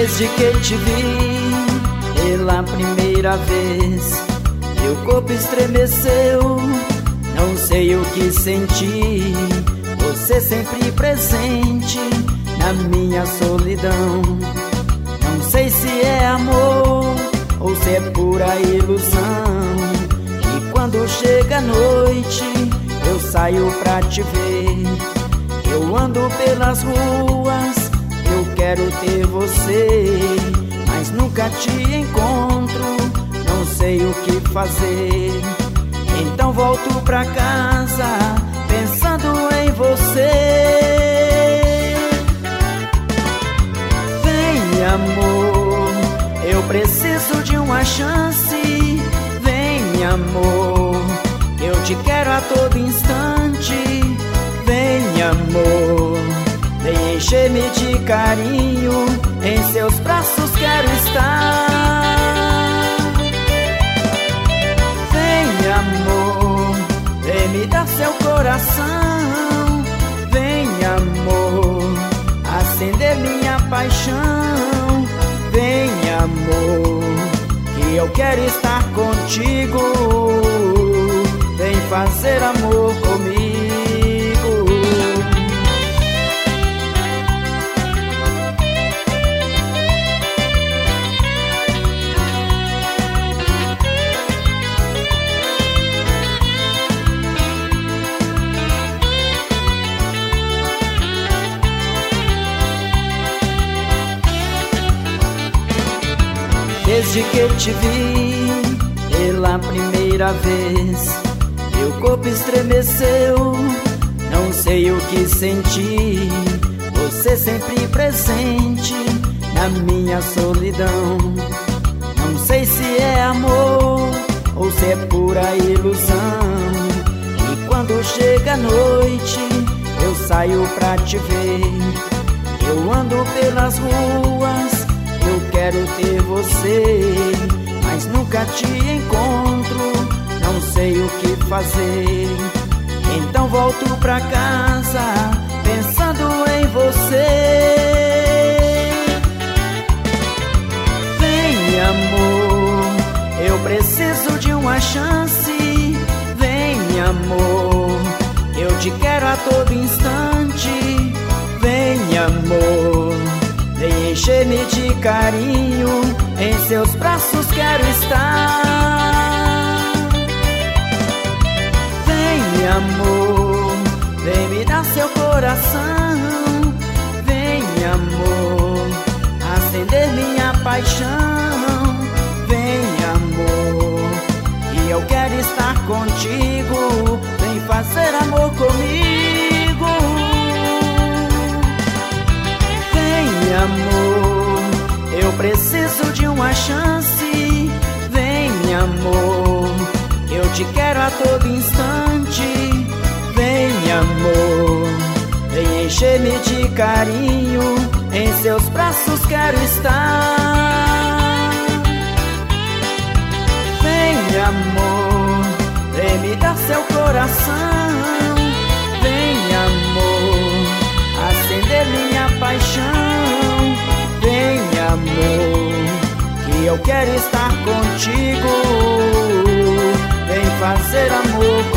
Desde que te vi pela primeira vez, meu corpo estremeceu, não sei o que senti. Você sempre presente na minha solidão. Não sei se é amor ou se é pura ilusão. E quando chega a noite eu saio pra te ver. Eu ando pelas ruas, eu quero ter você, mas nunca te encontro, não sei o que fazer. Então volto pra casa pensando em você. Vem, amor, eu preciso de uma chance. Vem, amor, eu te quero a todo instante. Vem, amor, vem encher-me de carinho, em seus braços quero estar. Vem, amor, vem me dar seu coração. Vem, amor, acender minha paixão. Vem, amor, que eu quero estar contigo. Vem fazer amor comigo. Desde que te vi pela primeira vez, meu corpo estremeceu, não sei o que senti. Você sempre presente na minha solidão. Não sei se é amor ou se é pura ilusão. E quando chega a noite eu saio pra te ver. Eu ando pelas ruas, eu quero ter você, mas nunca te encontro, não sei o que fazer. Então volto pra casa pensando em você. Vem, amor, eu preciso de uma chance. Vem, amor, eu te quero a todo instante. Vem, amor, vem encher-me de carinho, em seus braços quero estar. Vem, amor, vem me dar seu coração. Vem, amor, acender minha paixão. Vem, amor, que eu quero estar contigo. Vem fazer amor comigo. Amor, eu preciso de uma chance. Vem, amor, eu te quero a todo instante. Vem, amor, vem encher-me de carinho, em seus braços quero estar. Vem, amor, vem me dar seu coração. Vem, amor, acender minha paixão. Vem, amor, que eu quero estar contigo. Vem fazer amor comigo.